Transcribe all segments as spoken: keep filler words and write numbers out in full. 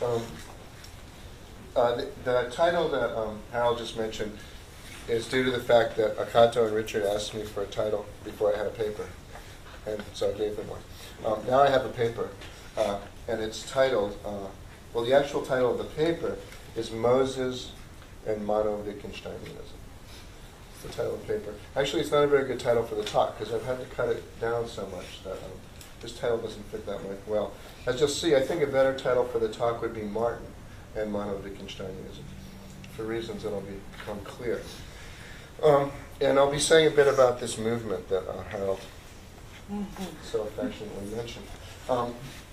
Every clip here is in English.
Um, uh, the, the title that um, Harold just mentioned is due to the fact that Akato and Richard asked me for a title before I had a paper, and so I gave them one. Um, now I have a paper, uh, and it's titled, uh, well, the actual title of the paper is Moses and Mono-Wittgensteinism. It's the title of the paper. Actually, it's not a very good title for the talk, because I've had to cut it down so much that um, this title doesn't fit that much well. As you'll see, I think a better title for the talk would be Martin and Mono-Wittgensteinism, for reasons that will become clear. Um, and I'll be saying a bit about this movement that uh, Harold so affectionately mentioned, um,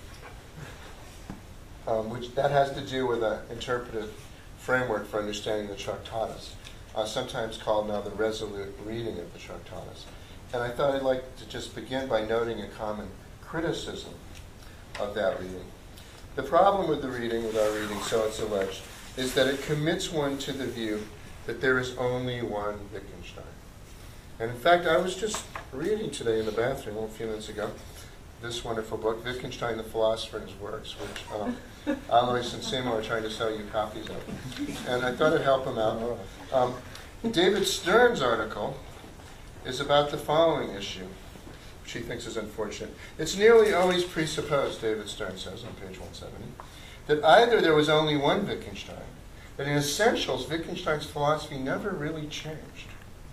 um, which that has to do with an interpretive framework for understanding the Tractatus, uh, sometimes called now the resolute reading of the Tractatus. And I thought I'd like to just begin by noting a common criticism of that reading. The problem with the reading, with our reading, so it's alleged, is that it commits one to the view that there is only one Wittgenstein. And in fact, I was just reading today in the bathroom a few minutes ago this wonderful book, Wittgenstein, the Philosopher and His Works, which um, Alois and Seymour are trying to sell you copies of. And I thought it'd help them out. Um, David Stern's article is about the following issue, which he thinks is unfortunate. It's nearly always presupposed, David Stern says on page one seventy, that either there was only one Wittgenstein, that in essentials, Wittgenstein's philosophy never really changed,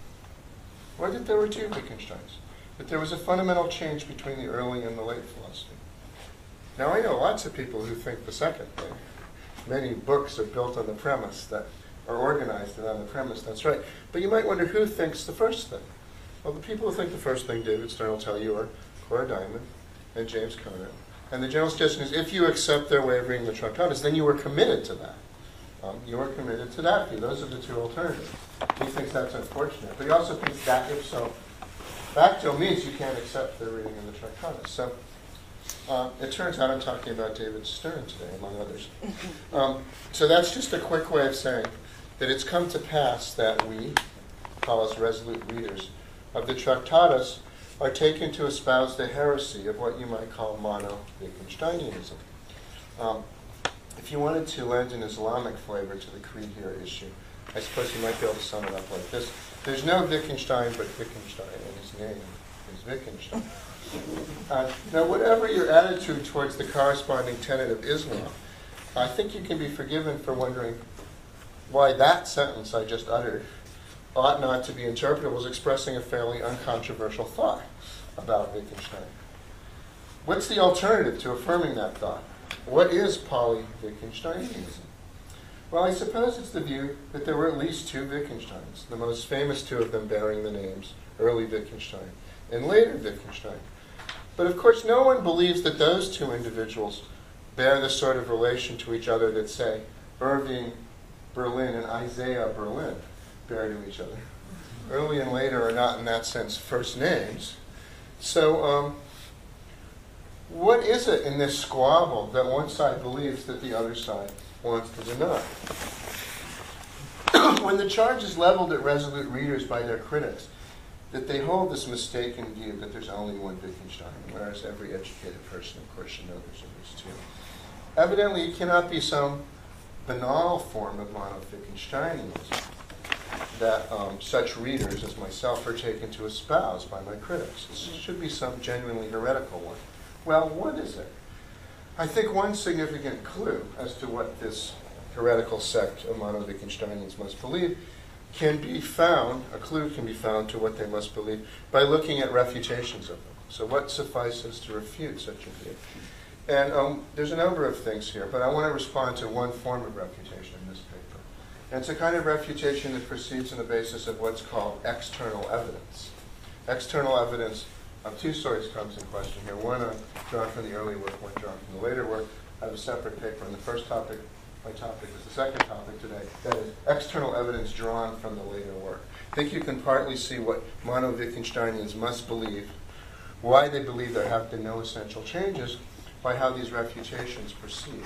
or that there were two Wittgensteins, that there was a fundamental change between the early and the late philosophy. Now, I know lots of people who think the second thing. Many books are built on the premise that, are organized around the premise, that's right. But you might wonder who thinks the first thing. Well, the people who think the first thing, David Stern will tell you, are Cora Diamond and James Conant. And the general suggestion is if you accept their way of reading the Tractatus, then you were committed to that. Um, you are committed to that view. Those are the two alternatives. He thinks that's unfortunate. But he also thinks that, if so, facto means you can't accept the reading of the Tractatus. So uh, it turns out I'm talking about David Stern today, among others. Um, so that's just a quick way of saying that it's come to pass that we, call us resolute readers of the Tractatus, are taken to espouse the heresy of what you might call mono-Wittgensteinianism. Um, If you wanted to lend an Islamic flavor to the creed here issue, I suppose you might be able to sum it up like this. There's no Wittgenstein but Wittgenstein, and his name is Wittgenstein. Uh, now, whatever your attitude towards the corresponding tenet of Islam, I think you can be forgiven for wondering why that sentence I just uttered ought not to be interpreted as expressing a fairly uncontroversial thought about Wittgenstein. What's the alternative to affirming that thought? What is poly-Wittgensteinism? Well, I suppose it's the view that there were at least two Wittgensteins, the most famous two of them bearing the names early Wittgenstein and later Wittgenstein. But of course, no one believes that those two individuals bear the sort of relation to each other that, say, Irving Berlin and Isaiah Berlin bear to each other. Early and later are not, in that sense, first names. So, um, what is it in this squabble that one side believes that the other side wants to deny? When the charge is leveled at resolute readers by their critics that they hold this mistaken view that there's only one Wittgenstein, whereas every educated person, of course, should know there's at least two. Evidently, it cannot be some banal form of mono-Wittgensteinism that um, such readers as myself are taken to espouse by my critics. This should be some genuinely heretical one. Well, what is it? I think one significant clue as to what this heretical sect of mono-Wittgensteinians must believe can be found, a clue can be found to what they must believe by looking at refutations of them. So what suffices to refute such a view? And um, there's a number of things here, but I want to respond to one form of refutation in this paper. And it's a kind of refutation that proceeds on the basis of what's called external evidence. External evidence of two sorts comes in question here. One uh, drawn from the early work, one drawn from the later work. I have a separate paper, and the first topic, my topic, is the second topic today. That is external evidence drawn from the later work. I think you can partly see what mono-Wittgensteinians must believe, why they believe there have been no essential changes, by how these refutations proceed.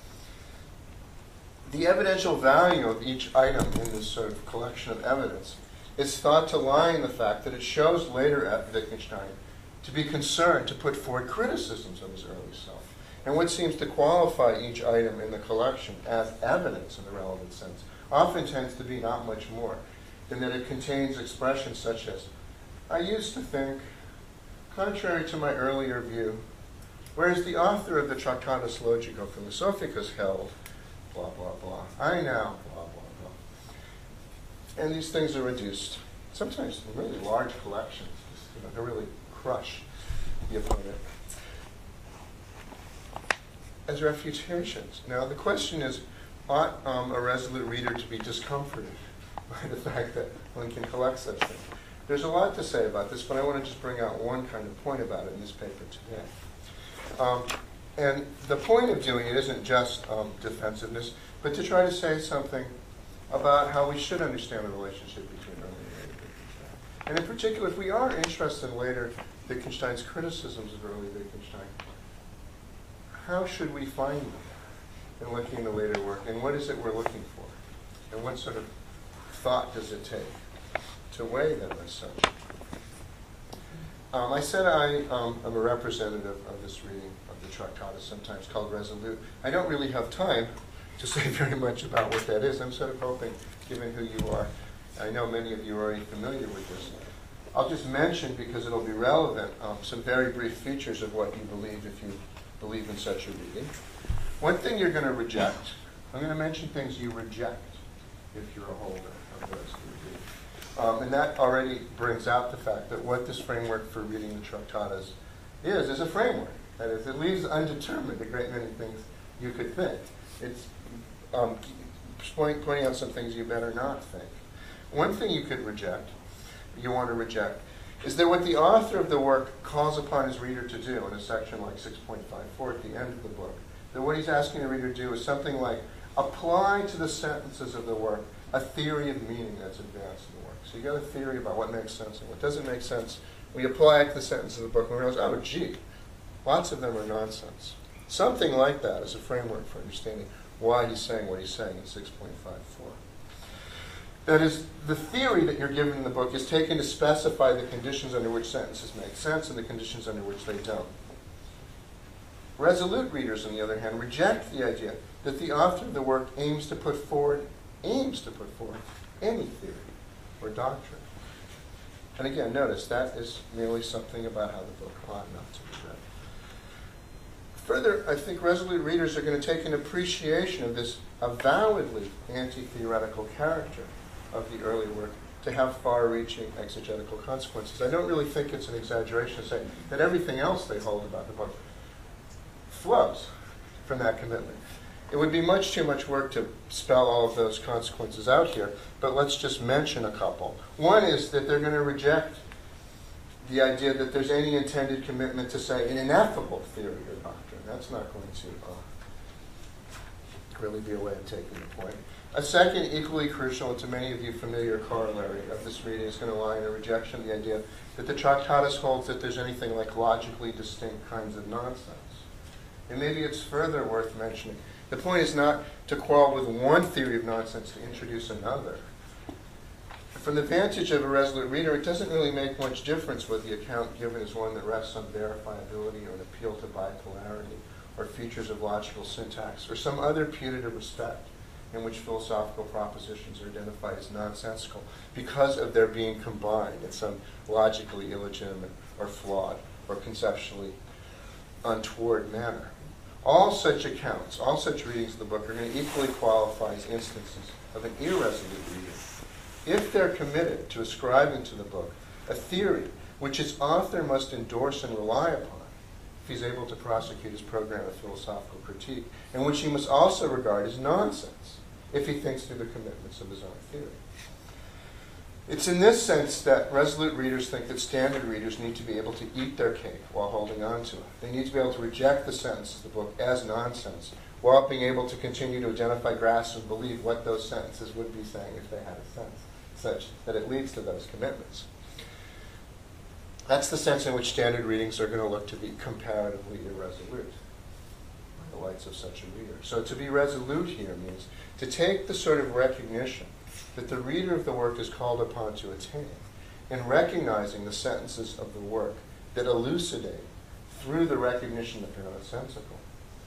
The evidential value of each item in this sort of collection of evidence is thought to lie in the fact that it shows later at Wittgenstein to be concerned to put forward criticisms of his early self and what seems to qualify each item in the collection as evidence in the relevant sense often tends to be not much more than that it contains expressions such as, I used to think, contrary to my earlier view, whereas the author of the Tractatus Logico-Philosophicus held, blah, blah, blah, I now, blah, blah, blah. And these things are reduced, sometimes in really large collections, you know, to really crush the opponent, as refutations. Now, the question is, ought um, a resolute reader to be discomforted by the fact that one can collect such things? There's a lot to say about this, but I want to just bring out one kind of point about it in this paper today. Um, and the point of doing it isn't just um, defensiveness, but to try to say something about how we should understand the relationship between early and later Wittgenstein. And in particular, if we are interested in later Wittgenstein's criticisms of early Wittgenstein, how should we find them in looking at the later work? And what is it we're looking for? And what sort of thought does it take to weigh them as such? Um, I said I um, am a representative of this reading of the Tractatus, sometimes called Resolute. I don't really have time to say very much about what that is. I'm sort of hoping, given who you are, I know many of you are already familiar with this. I'll just mention, because it'll be relevant, um, some very brief features of what you believe if you believe in such a reading. One thing you're going to reject, I'm going to mention things you reject if you're a holder of the Resolute reading. Um, and that already brings out the fact that what this framework for reading the Tractatus is, is a framework. That is, it leaves undetermined a great many things you could think. It's um, point, pointing out some things you better not think. One thing you could reject, you want to reject, is that what the author of the work calls upon his reader to do in a section like six point five four at the end of the book, that what he's asking the reader to do is something like apply to the sentences of the work a theory of meaning that's advanced in the work. So you got a theory about what makes sense and what doesn't make sense. We apply it to the sentences of the book and we realize, oh, gee, lots of them are nonsense. Something like that is a framework for understanding why he's saying what he's saying in six point five four. That is, the theory that you're given in the book is taken to specify the conditions under which sentences make sense and the conditions under which they don't. Resolute readers, on the other hand, reject the idea that the author of the work aims to put forward, aims to put forward any theory or doctrine. And again, notice that is merely something about how the book ought not to be read. Further, I think resolute readers are going to take an appreciation of this avowedly anti-theoretical character of the early work to have far-reaching exegetical consequences. I don't really think it's an exaggeration to say that everything else they hold about the book flows from that commitment. It would be much too much work to spell all of those consequences out here, but let's just mention a couple. One is that they're going to reject the idea that there's any intended commitment to, say, an ineffable theory or doctrine. That's not going to uh, really be a way of taking the point. A second, equally crucial, and to many of you familiar corollary of this reading, is going to lie in a rejection of the idea that the Tractatus holds that there's anything like logically distinct kinds of nonsense. And maybe it's further worth mentioning. The point is not to quarrel with one theory of nonsense to introduce another. From the vantage of a resolute reader, it doesn't really make much difference whether the account given is one that rests on verifiability or an appeal to bipolarity or features of logical syntax or some other putative respect in which philosophical propositions are identified as nonsensical because of their being combined in some logically illegitimate or flawed or conceptually untoward manner. All such accounts, all such readings of the book are going to equally qualify as instances of an irresolute reading if they're committed to ascribing to the book a theory which its author must endorse and rely upon if he's able to prosecute his program of philosophical critique, and which he must also regard as nonsense if he thinks through the commitments of his own theory. It's in this sense that resolute readers think that standard readers need to be able to eat their cake while holding on to it. They need to be able to reject the sentences of the book as nonsense while being able to continue to identify, grasp, and believe what those sentences would be saying if they had a sense, such that it leads to those commitments. That's the sense in which standard readings are going to look to be comparatively irresolute in the lights of such a reader. So to be resolute here means to take the sort of recognition that the reader of the work is called upon to attain in recognizing the sentences of the work that elucidate through the recognition that they're nonsensical,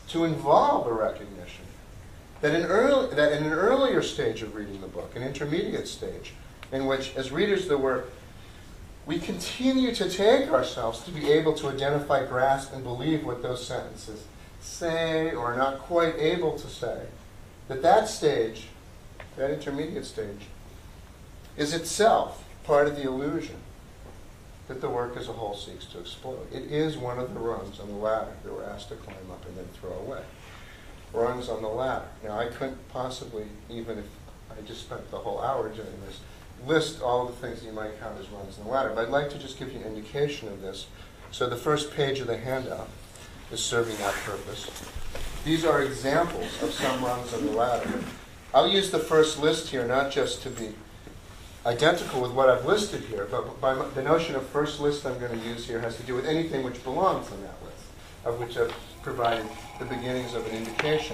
to involve a recognition that, in early, that in an earlier stage of reading the book, an intermediate stage, in which, as readers of the work, we continue to take ourselves to be able to identify, grasp, and believe what those sentences say or are not quite able to say, that that stage, that intermediate stage, is itself part of the illusion that the work as a whole seeks to explode. It is one of the rungs on the ladder that we're asked to climb up and then throw away. Rungs on the ladder. Now, I couldn't possibly, even if I just spent the whole hour doing this, list all the things that you might count as rungs on the ladder, but I'd like to just give you an indication of this. So the first page of the handout is serving that purpose. These are examples of some rungs on the ladder. I'll use the first list here not just to be identical with what I've listed here, but by the notion of first list I'm going to use here has to do with anything which belongs on that list, of which I've provided the beginnings of an indication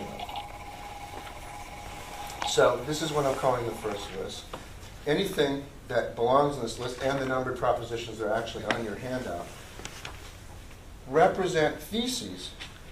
of. So this is what I'm calling the first list. Anything that belongs in this list and the numbered propositions that are actually on your handout represent theses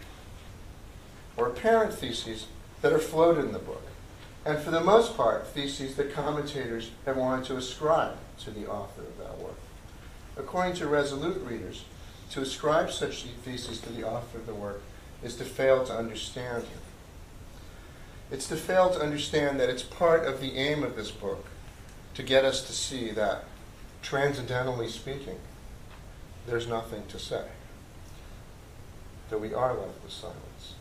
or apparent theses that are floated in the book. And for the most part, theses that commentators have wanted to ascribe to the author of that work. According to Resolute readers, to ascribe such theses to the author of the work is to fail to understand him. It's to fail to understand that it's part of the aim of this book to get us to see that, transcendentally speaking, there's nothing to say, that we are left with silence.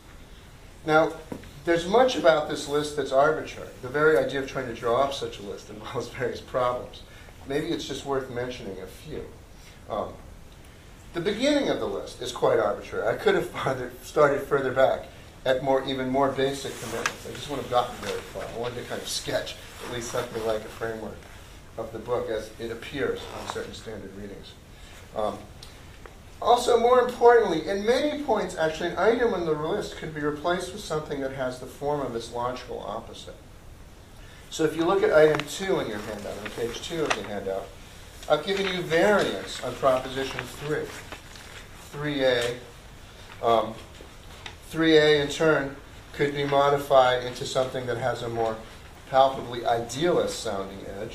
Now, there's much about this list that's arbitrary. The very idea of trying to draw up such a list involves various problems. Maybe it's just worth mentioning a few. Um, the beginning of the list is quite arbitrary. I could have farther, started further back at more, even more basic commitments. I just wouldn't have gotten very far. I wanted to kind of sketch at least something like a framework of the book as it appears on certain standard readings. Um, Also, more importantly, in many points, actually, an item on the list could be replaced with something that has the form of its logical opposite. So if you look at item two in your handout, on page two of the handout, I've given you variants on proposition three. three A. Um, three A, in turn, could be modified into something that has a more palpably idealist-sounding edge.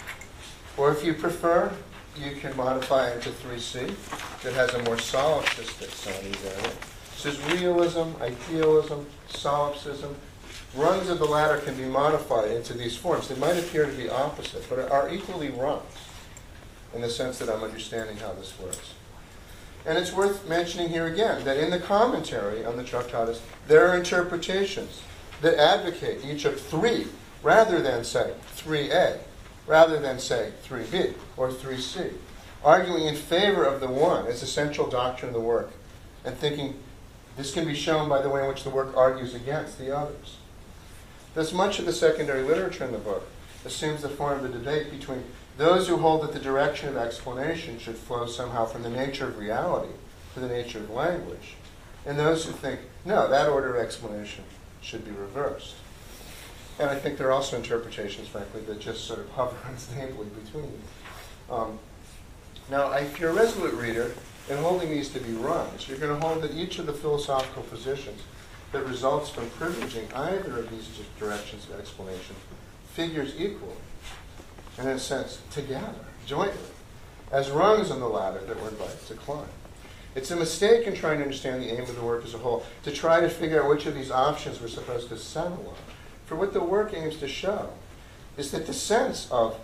Or if you prefer, you can modify it into three C that has a more solipsistic sounding variant. So there's realism, idealism, solipsism. Rungs of the ladder can be modified into these forms. They might appear to be opposite, but are equally rungs in the sense that I'm understanding how this works. And it's worth mentioning here again that in the commentary on the Tractatus, there are interpretations that advocate each of three rather than, say, three A. Rather than, say, three B or three C, arguing in favor of the one as the central doctrine of the work, and thinking this can be shown by the way in which the work argues against the others. Thus, much of the secondary literature in the book assumes the form of the debate between those who hold that the direction of explanation should flow somehow from the nature of reality to the nature of language, and those who think, no, that order of explanation should be reversed. And I think there are also interpretations, frankly, that just sort of hover unstably between them. Um, now, if you're a Resolute reader, in holding these to be rungs, you're going to hold that each of the philosophical positions that results from privileging either of these directions of explanation figures equally, and in a sense, together, jointly, as rungs on the ladder that we're invited to climb. It's a mistake in trying to understand the aim of the work as a whole to try to figure out which of these options we're supposed to settle on. For what the work aims to show is that the sense of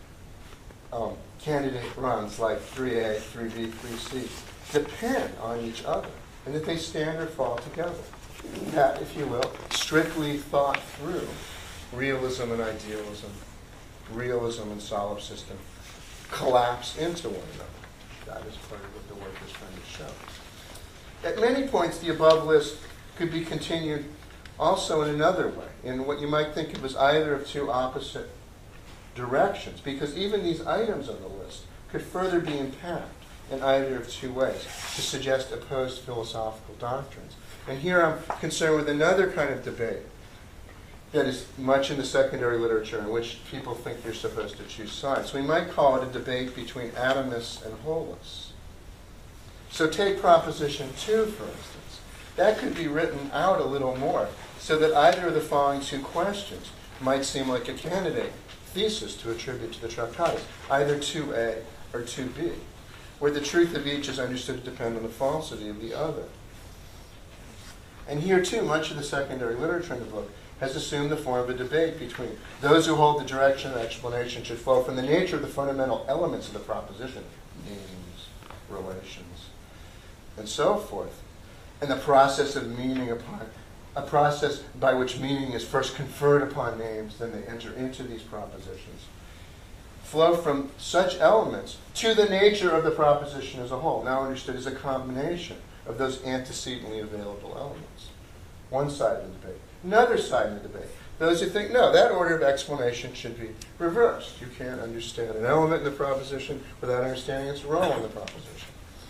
um, candidate rungs like three A, three B, three C depend on each other, and that they stand or fall together. That, if you will, strictly thought through realism and idealism, realism and solipsism collapse into one another. That is part of what the work is trying to show. At many points, the above list could be continued also in another way, in what you might think of as either of two opposite directions, because even these items on the list could further be unpacked in either of two ways to suggest opposed philosophical doctrines. And here I'm concerned with another kind of debate that is much in the secondary literature in which people think you're supposed to choose sides. We might call it a debate between atomists and holists. So take proposition two, for instance. that could be written out a little more so that either of the following two questions might seem like a candidate thesis to attribute to the Tractatus, either two A or two B, where the truth of each is understood to depend on the falsity of the other. And here, too, much of the secondary literature in the book has assumed the form of a debate between those who hold the direction of explanation should flow from the nature of the fundamental elements of the proposition, names, relations, and so forth, and the process of meaning upon, a process by which meaning is first conferred upon names, then they enter into these propositions, flow from such elements to the nature of the proposition as a whole, now understood as a combination of those antecedently available elements. One side of the debate. Another side of the debate. Those who think, no, that order of explanation should be reversed. You can't understand an element in the proposition without understanding its role in the proposition.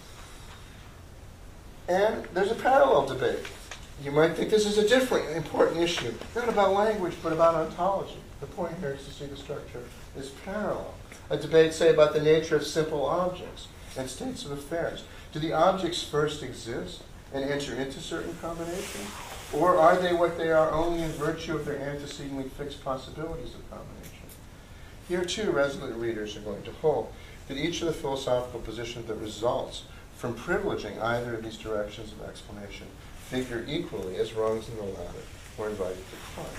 And there's a parallel debate. You might think this is a different important issue, not about language, but about ontology. The point here is to see the structure is parallel. A debate, say, about the nature of simple objects and states of affairs. Do the objects first exist and enter into certain combinations? Or are they what they are only in virtue of their antecedently fixed possibilities of combination? Here, too, resolute readers are going to hold that each of the philosophical positions that results from privileging either of these directions of explanation figure equally as rungs in the ladder or invited to climb.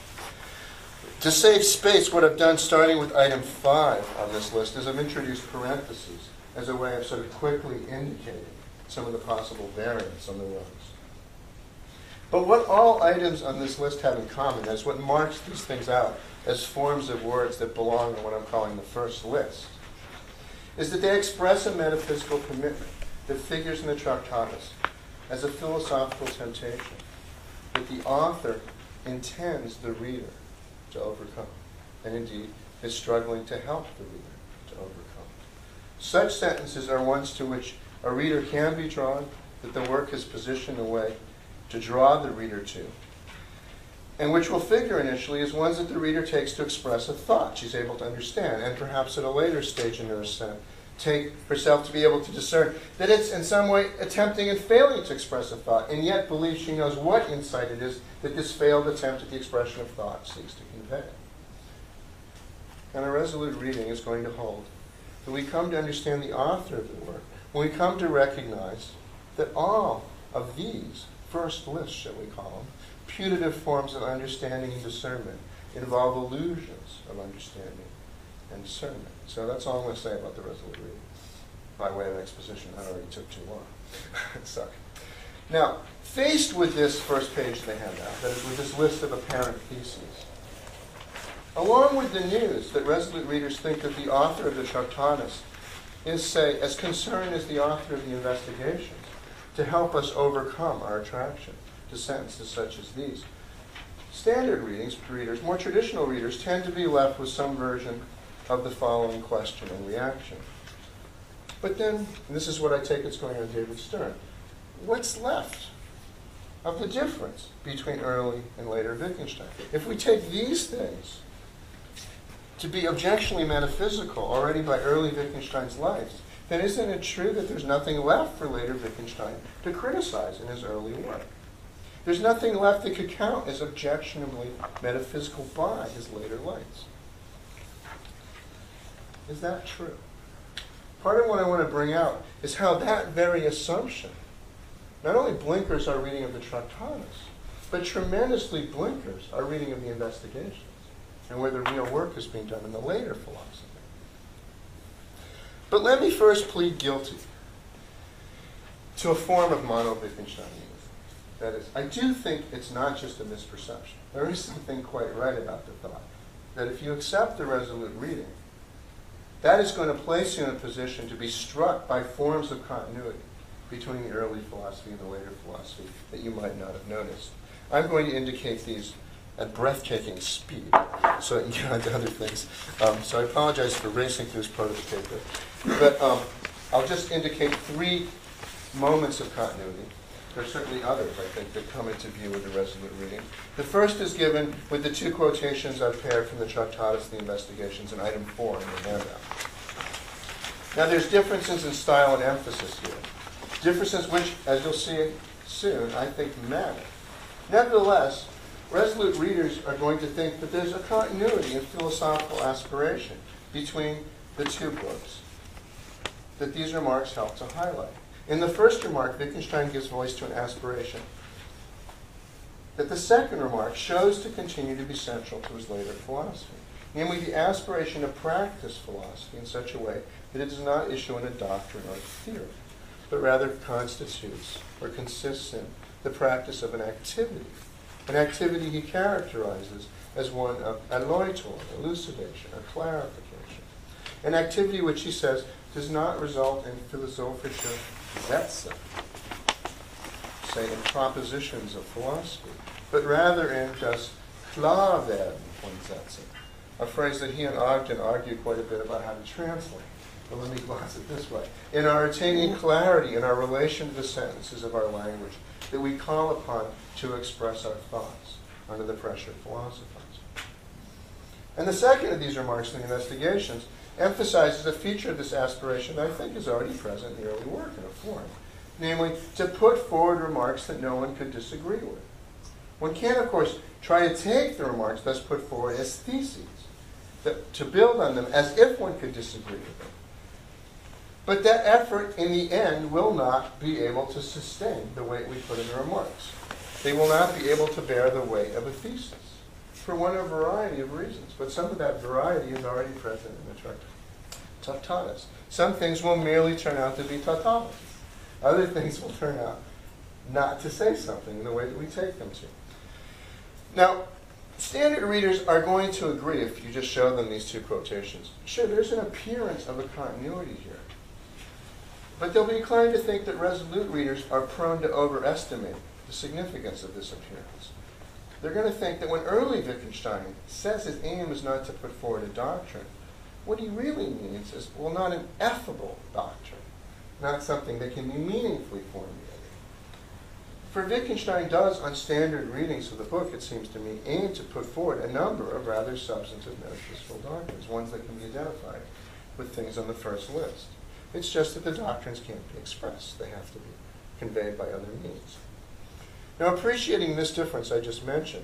To save space, what I've done, starting with item five on this list, is I've introduced parentheses as a way of sort of quickly indicating some of the possible variants on the rungs. But what all items on this list have in common, is what marks these things out as forms of words that belong in what I'm calling the first list, is that they express a metaphysical commitment that figures in the Tractatus as a philosophical temptation that the author intends the reader to overcome, and indeed is struggling to help the reader to overcome. Such sentences are ones to which a reader can be drawn, that the work is positioned in a way to draw the reader to, and which will figure initially as ones that the reader takes to express a thought she's able to understand, and perhaps at a later stage in her ascent, take herself to be able to discern that it's in some way attempting and failing to express a thought, and yet believes she knows what insight it is that this failed attempt at the expression of thought seeks to convey. And a resolute reading is going to hold that we come to understand the author of the work when we come to recognize that all of these first lists, shall we call them, putative forms of understanding and discernment involve illusions of understanding and discernment. So that's all I'm going to say about the resolute reading. By way of exposition, I already took too long. Sorry. Now, faced with this first page they hand out, that is, with this list of apparent theses, along with the news that resolute readers think that the author of the Tractatus is, say, as concerned as the author of the Investigations to help us overcome our attraction to sentences such as these, standard readings, readers, more traditional readers, tend to be left with some version of the following question and reaction. But then, and this is what I take it's going on David Stern, what's left of the difference between early and later Wittgenstein? If we take these things to be objectionably metaphysical already by early Wittgenstein's life, then isn't it true that there's nothing left for later Wittgenstein to criticize in his early work? There's nothing left that could count as objectionably metaphysical by his later lights. Is that true? Part of what I want to bring out is how that very assumption not only blinkers our reading of the Tractatus, but tremendously blinkers our reading of the Investigations and where the real work is being done in the later philosophy. But let me first plead guilty to a form of mono-Wittgensteinianism. That is, I do think it's not just a misperception. There is something quite right about the thought that if you accept the resolute reading, that is going to place you in a position to be struck by forms of continuity between the early philosophy and the later philosophy that you might not have noticed. I'm going to indicate these at breathtaking speed so I can get on to other things. Um, so I apologize for racing through this part of the paper. But um, I'll just indicate three moments of continuity. There are certainly others, I think, that come into view with the resolute reading. The first is given with the two quotations I've paired from the Tractatus, the Investigations, in item four in the handout. Now, there's differences in style and emphasis here. Differences which, as you'll see, soon, I think, matter. Nevertheless, resolute readers are going to think that there's a continuity in philosophical aspiration between the two books that these remarks help to highlight. In the first remark, Wittgenstein gives voice to an aspiration that the second remark shows to continue to be central to his later philosophy, namely the aspiration to practice philosophy in such a way that it does not issue in a doctrine or theory, but rather constitutes or consists in the practice of an activity, an activity he characterizes as one of erläuterung, elucidation, or clarification, an activity which he says does not result in philosophische Sätze, say in propositions of philosophy, but rather in just klar werden von Sätzen, a phrase that he and Ogden argue quite a bit about how to translate. But let me gloss it this way. In our attaining clarity in our relation to the sentences of our language that we call upon to express our thoughts under the pressure of philosophers. And the second of these remarks in the investigations emphasizes a feature of this aspiration that I think is already present in the early work in a form, namely to put forward remarks that no one could disagree with. One can, of course, try to take the remarks thus put forward as theses, that, to build on them as if one could disagree with them. But that effort, in the end, will not be able to sustain the weight we put in the remarks. They will not be able to bear the weight of a thesis, for one of a variety of reasons. But some of that variety is already present in the Tractatus. Some things will merely turn out to be tautology. Other things will turn out not to say something in the way that we take them to. Now, standard readers are going to agree if you just show them these two quotations. Sure, there's an appearance of a continuity here. But they'll be inclined to think that resolute readers are prone to overestimate the significance of this appearance. They're going to think that when early Wittgenstein says his aim is not to put forward a doctrine, what he really means is, well, not an effable doctrine, not something that can be meaningfully formulated. For Wittgenstein does, on standard readings of the book, it seems to me, aim to put forward a number of rather substantive metaphysical doctrines, ones that can be identified with things on the first list. It's just that the doctrines can't be expressed. They have to be conveyed by other means. Now, appreciating this difference I just mentioned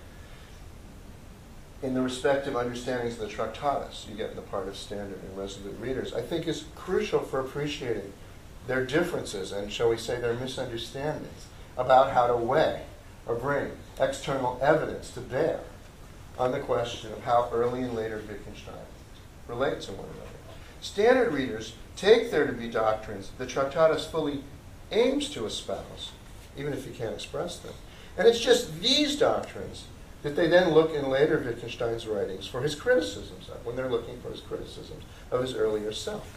in the respective understandings of the Tractatus you get in the part of standard and resolute readers, I think is crucial for appreciating their differences and, shall we say, their misunderstandings about how to weigh or bring external evidence to bear on the question of how early and later Wittgenstein relate to one another. Standard readers take there to be doctrines the Tractatus fully aims to espouse, even if he can't express them. And it's just these doctrines that they then look in later Wittgenstein's writings for his criticisms of, when they're looking for his criticisms of his earlier self.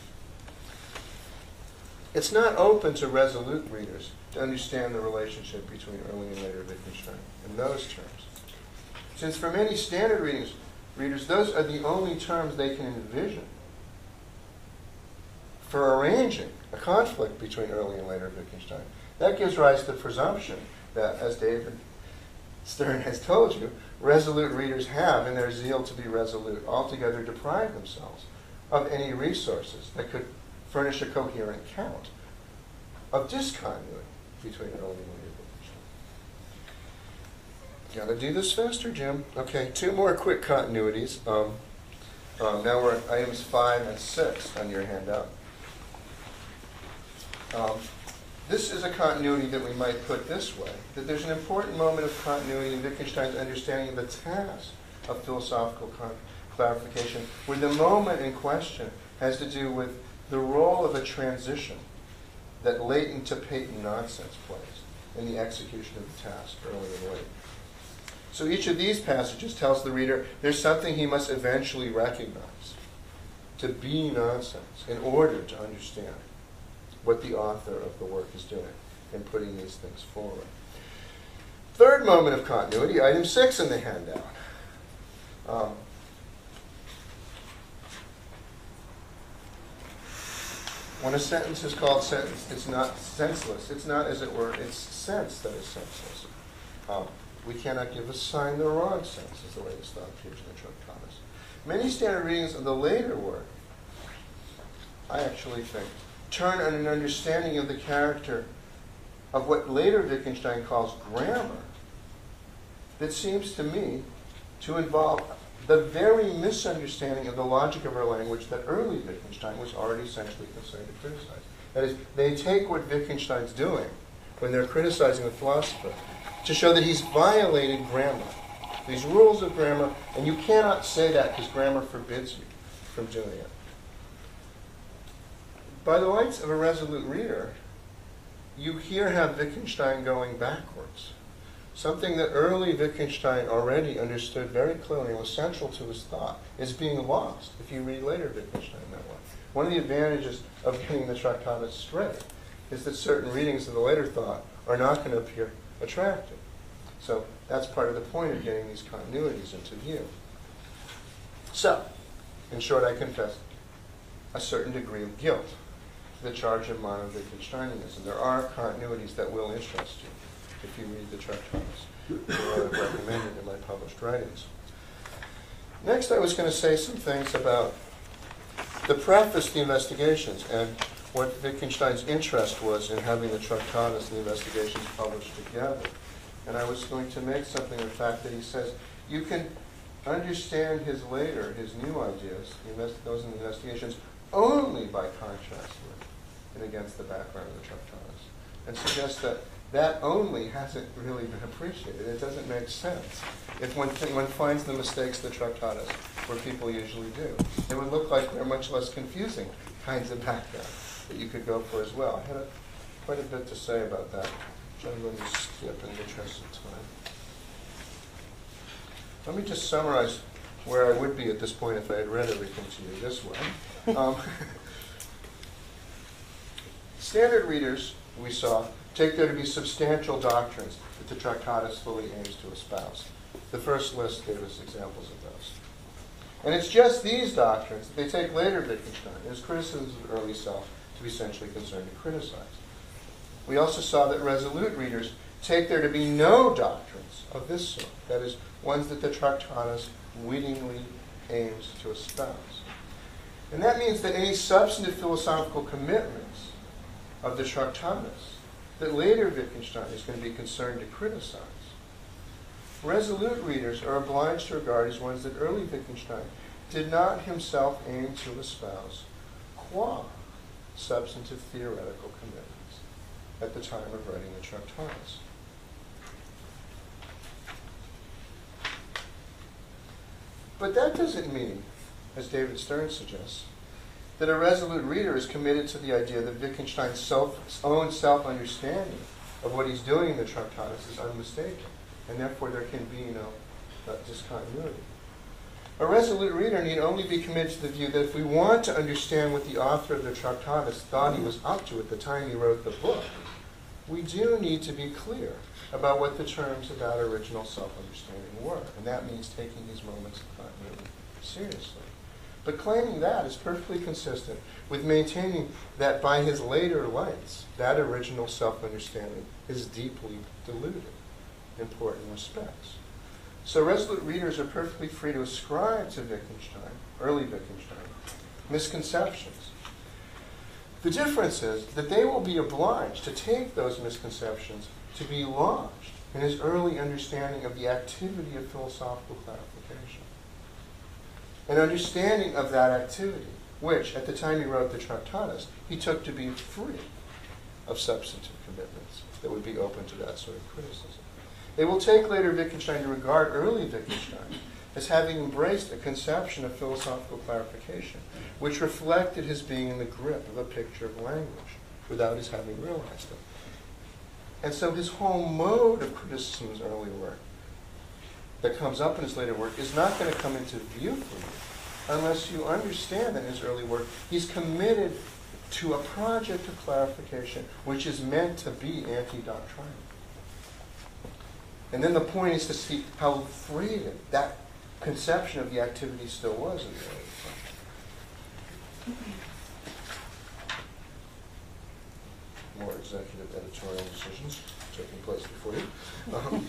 It's not open to resolute readers to understand the relationship between early and later Wittgenstein in those terms. Since for many standard readings, readers, those are the only terms they can envision for arranging a conflict between early and later Wittgenstein. That gives rise to the presumption that, as David Stern has told you, resolute readers have, in their zeal to be resolute, altogether deprived themselves of any resources that could furnish a coherent account of discontinuity between early and later Wittgenstein. Got to do this faster, Jim. Okay, two more quick continuities. Um, um, now we're at items five and six on your handout. Um, This is a continuity that we might put this way, that there's an important moment of continuity in Wittgenstein's understanding of the task of philosophical clarification, where the moment in question has to do with the role of a transition that latent to patent nonsense plays in the execution of the task early and late. So each of these passages tells the reader there's something he must eventually recognize to be nonsense in order to understand what the author of the work is doing in putting these things forward. Third moment of continuity, item six in the handout. Um, when a sentence is called sentence, it's not senseless. It's not, as it were, it's sense that is senseless. Um, we cannot give a sign the wrong sense, is the way this thought appears in the Tractatus. Many standard readings of the later work, I actually think, turn on an understanding of the character of what later Wittgenstein calls grammar that seems to me to involve the very misunderstanding of the logic of our language that early Wittgenstein was already essentially concerned to criticize. That is, they take what Wittgenstein's doing when they're criticizing the philosopher to show that he's violated grammar, these rules of grammar, and you cannot say that because grammar forbids you from doing it. By the lights of a resolute reader, you here have Wittgenstein going backwards. Something that early Wittgenstein already understood very clearly and was central to his thought is being lost if you read later Wittgenstein that way. One of the advantages of getting the Tractatus straight is that certain readings of the later thought are not going to appear attractive. So that's part of the point of getting these continuities into view. So, in short, I confess a certain degree of guilt to the charge of mono-Wittgensteinianism. There are continuities that will interest you if you read the Tractatus, or I've recommended in my published writings. Next, I was going to say some things about the preface to the investigations and what Wittgenstein's interest was in having the Tractatus and the investigations published together. And I was going to make something of the fact that he says you can understand his later, his new ideas, those in the investigations, only by contrast with and against the background of the Tractatus, and suggests that that only hasn't really been appreciated. It doesn't make sense if one, th one finds the mistakes of the Tractatus where people usually do. It would look like they're much less confusing kinds of background that you could go for as well. I had a, quite a bit to say about that, which I'm going to skip in the interest of time. Let me just summarize where I would be at this point if I had read everything to you this way. Um, standard readers, we saw, take there to be substantial doctrines that the Tractatus fully aims to espouse. The first list gave us examples of those. And it's just these doctrines that they take later Wittgenstein, his criticisms of early self, to be essentially concerned to criticize. We also saw that resolute readers take there to be no doctrines of this sort, that is, ones that the Tractatus wittingly aims to espouse. And that means that any substantive philosophical commitments of the Tractatus that later Wittgenstein is going to be concerned to criticize, resolute readers are obliged to regard as ones that early Wittgenstein did not himself aim to espouse qua substantive theoretical commitments at the time of writing the Tractatus. But that doesn't mean, as David Stern suggests, that a resolute reader is committed to the idea that Wittgenstein's self, own self-understanding of what he's doing in the Tractatus is unmistakable, and therefore there can be no uh, discontinuity. A resolute reader need only be committed to the view that if we want to understand what the author of the Tractatus thought he was up to at the time he wrote the book, we do need to be clear about what the terms of that original self-understanding were, and that means taking these moments of continuity seriously. But claiming that is perfectly consistent with maintaining that by his later lights, that original self-understanding is deeply diluted in important respects. So resolute readers are perfectly free to ascribe to Wittgenstein, early Wittgenstein, misconceptions. The difference is that they will be obliged to take those misconceptions to be lodged in his early understanding of the activity of philosophical clarification. An understanding of that activity, which, at the time he wrote the Tractatus, he took to be free of substantive commitments that would be open to that sort of criticism. They will take later Wittgenstein to regard early Wittgenstein as having embraced a conception of philosophical clarification, which reflected his being in the grip of a picture of language without his having realized it. And so his whole mode of criticism in his early work that comes up in his later work is not going to come into view for you unless you understand that in his early work he's committed to a project of clarification which is meant to be anti-doctrinal. And then the point is to see how free that conception of the activity still was in the early time. More executive editorial decisions taking place before you. Um,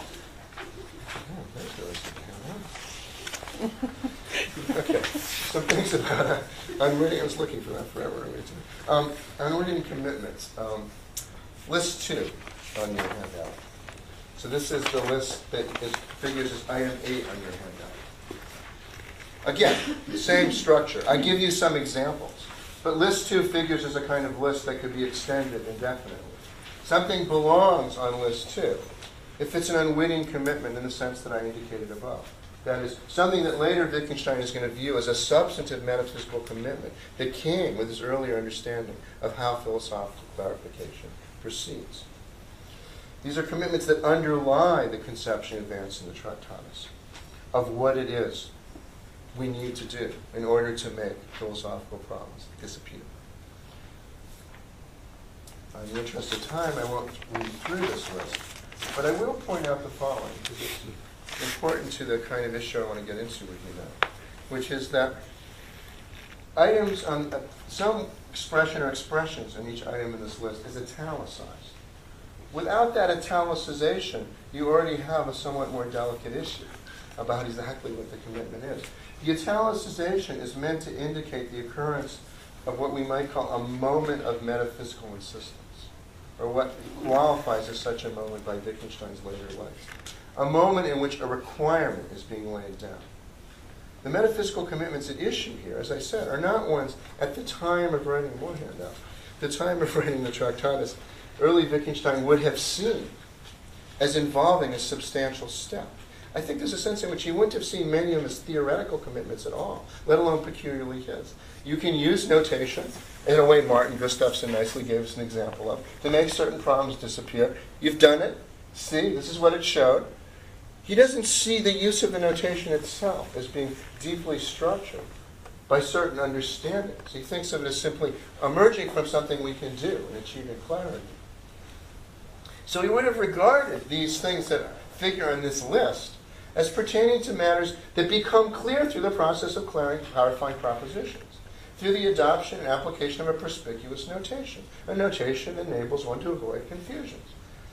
oh, okay, some things about uh, unwitting. I was looking for that forever. Um, unwitting commitments. Um, list two on your handout. So this is the list that is, figures as item eight on your handout. Again, same structure. I give you some examples, but list two figures as a kind of list that could be extended indefinitely. Something belongs on list two if it's an unwitting commitment in the sense that I indicated above. That is, something that later Wittgenstein is going to view as a substantive metaphysical commitment that came with his earlier understanding of how philosophical clarification proceeds. These are commitments that underlie the conception advanced in the Tractatus of what it is we need to do in order to make philosophical problems disappear. In the interest of time, I won't read through this list, but I will point out the following, because it's important to the kind of issue I want to get into with you now, which is that items on uh, some expression or expressions in each item in this list is italicized. Without that italicization, you already have a somewhat more delicate issue about exactly what the commitment is. The italicization is meant to indicate the occurrence of what we might call a moment of metaphysical insistence, or what qualifies as such a moment by Wittgenstein's later life. A moment in which a requirement is being laid down. The metaphysical commitments at issue here, as I said, are not ones at the time of writing more handout. The time of writing the Tractatus, early Wittgenstein would have seen as involving a substantial step. I think there's a sense in which he wouldn't have seen many of them as theoretical commitments at all, let alone peculiarly his. You can use notation, in a way Martin Gustafsson nicely gave us an example of, to make certain problems disappear. You've done it. See, this is what it showed. He doesn't see the use of the notation itself as being deeply structured by certain understandings. He thinks of it as simply emerging from something we can do and achieving clarity. So he would have regarded these things that figure on this list as pertaining to matters that become clear through the process of clarifying propositions, through the adoption and application of a perspicuous notation. A notation enables one to avoid confusions.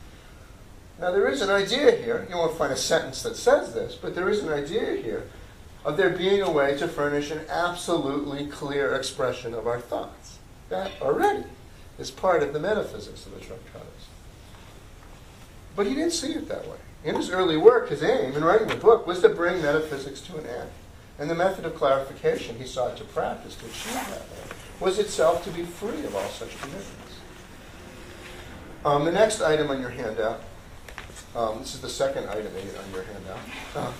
Now there is an idea here, you won't find a sentence that says this, but there is an idea here of there being a way to furnish an absolutely clear expression of our thoughts. That already is part of the metaphysics of the Tractatus. But he didn't see it that way. In his early work, his aim in writing the book was to bring metaphysics to an end. And the method of clarification he sought to practice to achieve that end was itself to be free of all such commitments. Um, the next item on your handout, um, this is the second item on your handout,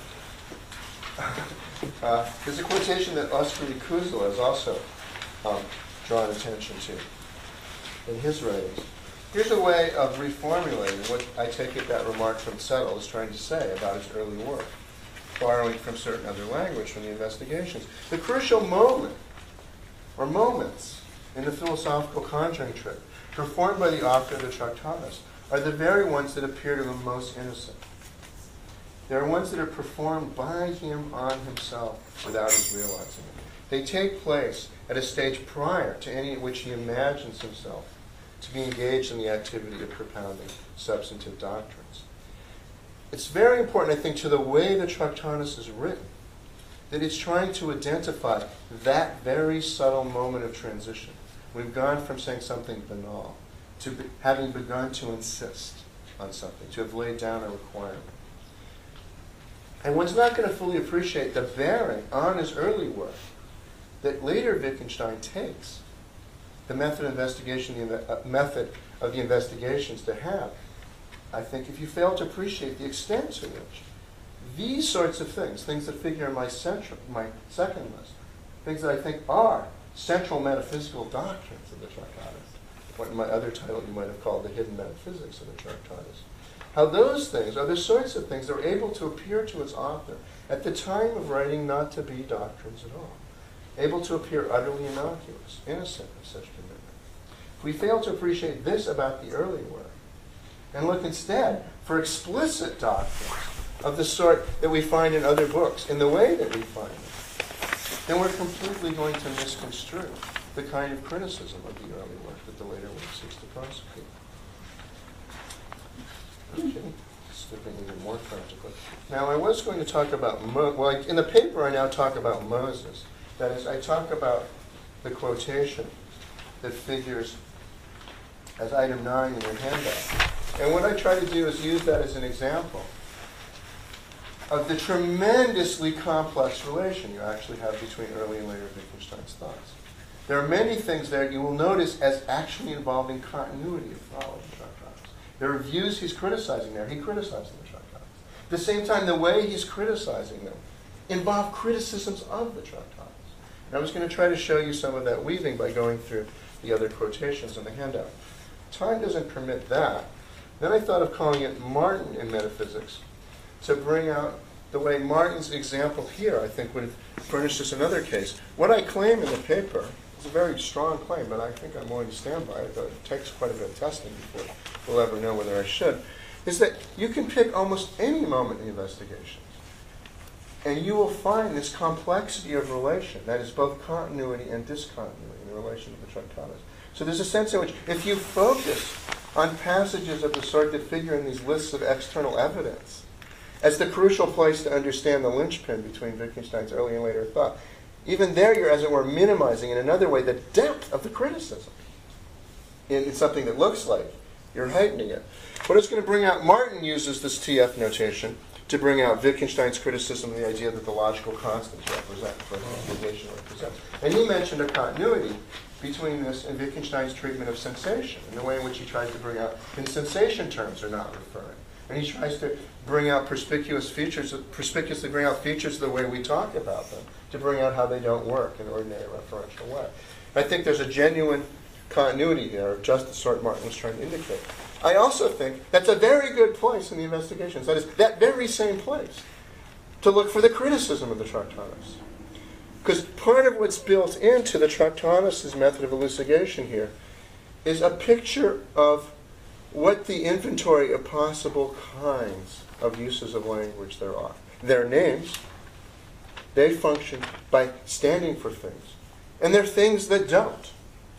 uh, uh, is a quotation that Oskari Kuzla has also um, drawn attention to in his writings. Here's a way of reformulating what I take it that remark from Settle is trying to say about his early work, borrowing from certain other language from the investigations. The crucial moment, or moments, in the philosophical conjuring trick performed by the author of the Tractatus are the very ones that appear to him most innocent. They are ones that are performed by him on himself without his realizing it. They take place at a stage prior to any at which he imagines himself to be engaged in the activity of propounding substantive doctrines. It's very important, I think, to the way the Tractatus is written, that it's trying to identify that very subtle moment of transition. We've gone from saying something banal to be, having begun to insist on something, to have laid down a requirement. And one's not going to fully appreciate the bearing on his early work that later Wittgenstein takes the method of investigation, the uh, method of the investigations to have. I think if you fail to appreciate the extent to which these sorts of things, things that figure in my central, my second list, things that I think are central metaphysical doctrines of the Tractatus, what in my other title you might have called the hidden metaphysics of the Tractatus, how those things are the sorts of things that are able to appear to its author at the time of writing not to be doctrines at all, able to appear utterly innocuous, innocent of such commitment. If we fail to appreciate this about the early work, and look instead for explicit doctrines of the sort that we find in other books, in the way that we find them, then we're completely going to misconstrue the kind of criticism of the early work that the later work seeks to prosecute. Okay, stepping even more practically. Now, I was going to talk about, Mo- well, in the paper I now talk about Moses. That is, I talk about the quotation that figures as item nine in your handout. And what I try to do is use that as an example of the tremendously complex relation you actually have between early and later Wittgenstein's thoughts. There are many things there you will notice as actually involving continuity of thought with the Tractatus. There are views he's criticizing there. He criticized the Tractatus. At the same time, the way he's criticizing them involve criticisms of the Tractatus. And I was going to try to show you some of that weaving by going through the other quotations in the handout. Time doesn't permit that. Then I thought of calling it Martin in metaphysics to bring out the way Martin's example here, I think, would furnish us another case. What I claim in the paper is a very strong claim, but I think I'm willing to stand by it, though it takes quite a bit of testing before we'll ever know whether I should, is that you can pick almost any moment in the investigations, and you will find this complexity of relation, that is both continuity and discontinuity in the relation of the Tractatus. So there's a sense in which if you focus on passages of the sort that figure in these lists of external evidence as the crucial place to understand the linchpin between Wittgenstein's early and later thought, even there you're, as it were, minimizing in another way the depth of the criticism. In, in something that looks like you're heightening it. What it's going to bring out, Martin uses this T F notation to bring out Wittgenstein's criticism of the idea that the logical constants represent what negation represents. And he mentioned a continuity between this and Wittgenstein's treatment of sensation, and the way in which he tries to bring out, in sensation terms, are not referring. And he tries to bring out perspicuous features, perspicuously bring out features of the way we talk about them, to bring out how they don't work in an ordinary referential way. I think there's a genuine continuity there, just the sort Martin was trying to indicate. I also think that's a very good place in the investigations, that is, that very same place, to look for the criticism of the Tractatus. Because part of what's built into the Tractatus' method of elucidation here is a picture of what the inventory of possible kinds of uses of language there are. Their names, they function by standing for things. And there are things that don't.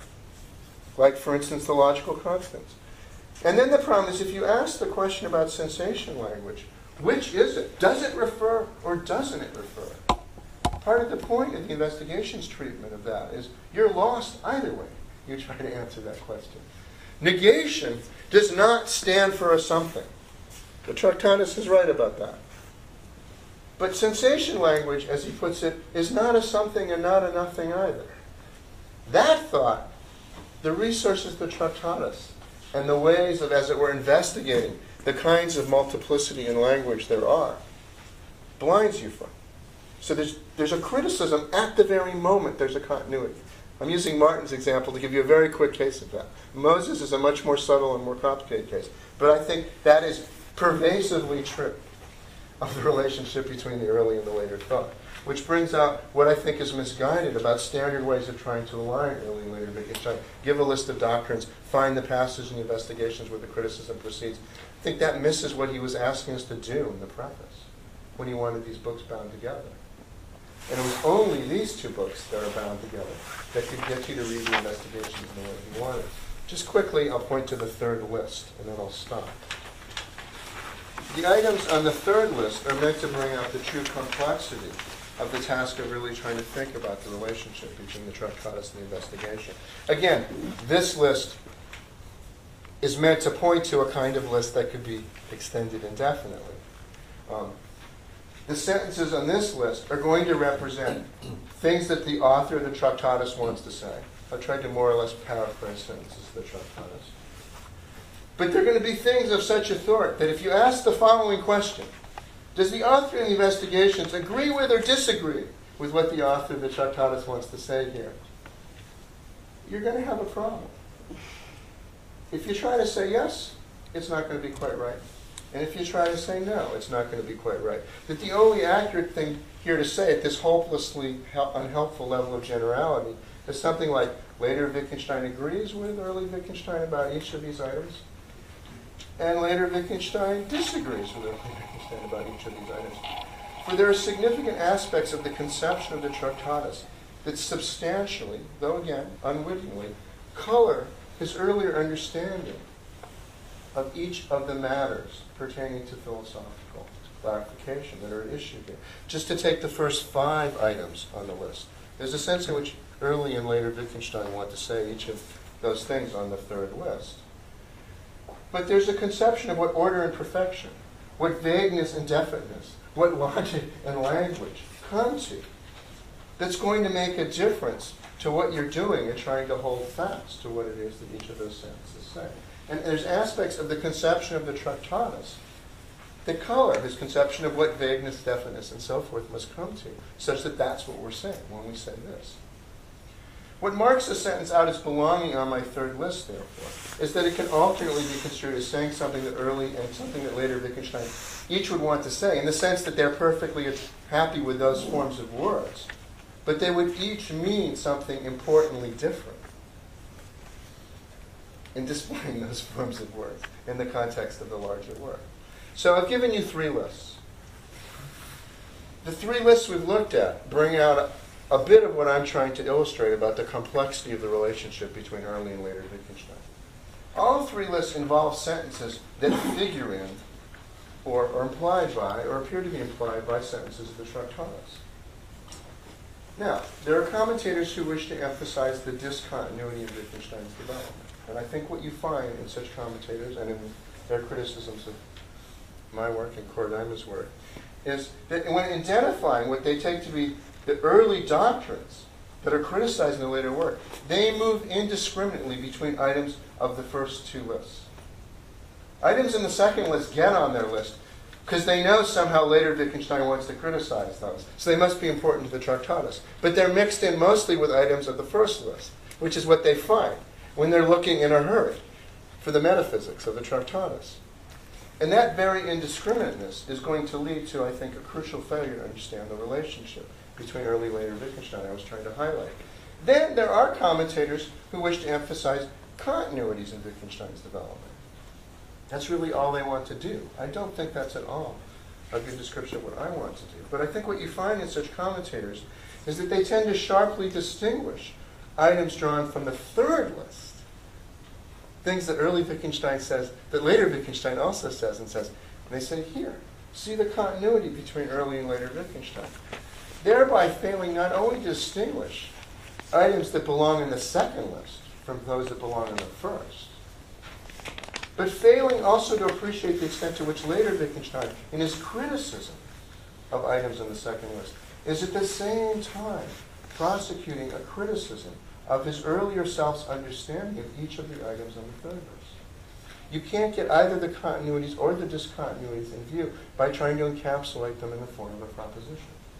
Like, for instance, the logical constants. And then the problem is, if you ask the question about sensation language, which is it? Does it refer or doesn't it refer? Part of the point of the investigations treatment of that is you're lost either way you try to answer that question. Negation does not stand for a something. The Tractatus is right about that. But sensation language, as he puts it, is not a something and not a nothing either. That thought, the resources of the Tractatus, and the ways of, as it were, investigating the kinds of multiplicity in language there are, blinds you from. So there's, there's a criticism at the very moment there's a continuity. I'm using Martin's example to give you a very quick case of that. Moses is a much more subtle and more complicated case. But I think that is pervasively true of the relationship between the early and the later thought. Which brings out what I think is misguided about standard ways of trying to align early and later Wittgenstein. Give a list of doctrines, find the passage in the investigations where the criticism proceeds. I think that misses what he was asking us to do in the preface when he wanted these books bound together. And it was only these two books that are bound together that could get you to read the investigations in the way you wanted. Just quickly, I'll point to the third list, and then I'll stop. The items on the third list are meant to bring out the true complexity of the task of really trying to think about the relationship between the Tractatus and the investigation. Again, this list is meant to point to a kind of list that could be extended indefinitely. Um, The sentences on this list are going to represent things that the author of the Tractatus wants to say. I've tried to more or less paraphrase sentences of the Tractatus. But they're going to be things of such authority that if you ask the following question, does the author of the investigations agree with or disagree with what the author of the Tractatus wants to say here? You're going to have a problem. If you try to say yes, it's not going to be quite right. And if you try to say no, it's not going to be quite right. That the only accurate thing here to say at this hopelessly unhelpful level of generality is something like, later Wittgenstein agrees with early Wittgenstein about each of these items, and later Wittgenstein disagrees with early Wittgenstein about each of these items. For there are significant aspects of the conception of the Tractatus that substantially, though again unwittingly, color his earlier understanding of each of the matters pertaining to philosophical clarification that are at issue here. Just to take the first five items on the list, there's a sense in which early and later Wittgenstein want to say each of those things on the third list. But there's a conception of what order and perfection, what vagueness and definiteness, what logic and language come to, that's going to make a difference to what you're doing in trying to hold fast to what it is that each of those sentences say. And there's aspects of the conception of the Tractatus that color his conception of what vagueness, definiteness, and so forth must come to, such that that's what we're saying when we say this. What marks a sentence out as belonging on my third list, therefore, is that it can alternately be construed as saying something that early and something that later Wittgenstein each would want to say, in the sense that they're perfectly happy with those forms of words, but they would each mean something importantly different in displaying those forms of words in the context of the larger work. So I've given you three lists. The three lists we've looked at bring out a, a bit of what I'm trying to illustrate about the complexity of the relationship between early and later Wittgenstein. All three lists involve sentences that figure in or are implied by or appear to be implied by sentences of the Tractatus. Now, there are commentators who wish to emphasize the discontinuity of Wittgenstein's development. And I think what you find in such commentators and in their criticisms of my work and Koredaema's work is that when identifying what they take to be the early doctrines that are criticized in the later work, they move indiscriminately between items of the first two lists. Items in the second list get on their list because they know somehow later Wittgenstein wants to criticize those. So they must be important to the Tractatus. But they're mixed in mostly with items of the first list, which is what they find when they're looking in a hurry for the metaphysics of the Tractatus. And that very indiscriminateness is going to lead to, I think, a crucial failure to understand the relationship between early and later Wittgenstein I was trying to highlight. Then there are commentators who wish to emphasize continuities in Wittgenstein's development. That's really all they want to do. I don't think that's at all a good description of what I want to do. But I think what you find in such commentators is that they tend to sharply distinguish items drawn from the third list, things that early Wittgenstein says, that later Wittgenstein also says and says, and they say, here, see the continuity between early and later Wittgenstein, thereby failing not only to distinguish items that belong in the second list from those that belong in the first, but failing also to appreciate the extent to which later Wittgenstein, in his criticism of items in the second list, is at the same time prosecuting a criticism of his earlier self's understanding of each of the items on the third list. You can't get either the continuities or the discontinuities in view by trying to encapsulate them in the form of a proposition.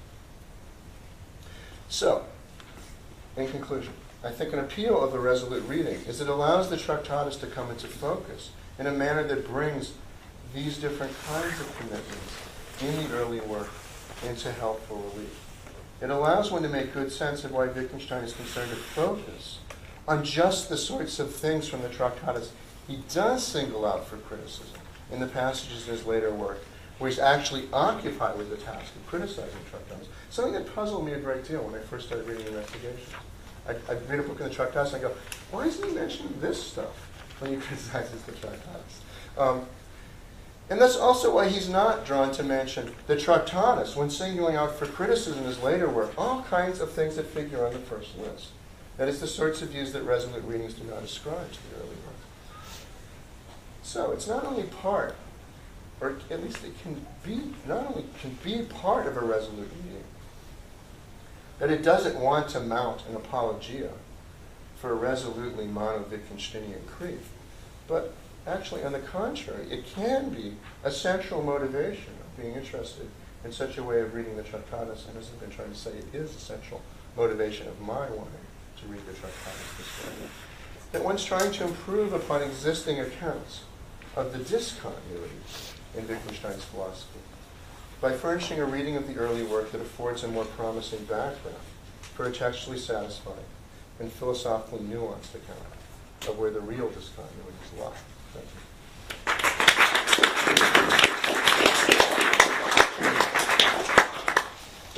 So, in conclusion, I think an appeal of a resolute reading is it allows the Tractatus to come into focus in a manner that brings these different kinds of commitments in the early work into helpful relief. It allows one to make good sense of why Wittgenstein is concerned to focus on just the sorts of things from the Tractatus he does single out for criticism in the passages in his later work, where he's actually occupied with the task of criticizing Tractatus. Something that puzzled me a great deal when I first started reading Investigations. I'd, I'd read a book in the Tractatus and I go, why isn't he mentioning this stuff when he criticizes the Tractatus? Um, and that's also why he's not drawn to mention the Tractatus when singling out for criticism in his later work all kinds of things that figure on the first list. That is the sorts of views that resolute readings do not ascribe to the early work. So it's not only part, or at least it can be, not only can be part of a resolute reading, that it doesn't want to mount an apologia for a resolutely mono-Wittgensteinian creed, but actually, on the contrary, it can be a central motivation of being interested in such a way of reading the Tractatus, and as I've been trying to say, it is a central motivation of my wanting to read the Tractatus this way, that one's trying to improve upon existing accounts of the discontinuity in Wittgenstein's philosophy by furnishing a reading of the early work that affords a more promising background for a textually satisfying and philosophically nuanced account of where the real discontinuities lie. Thank you.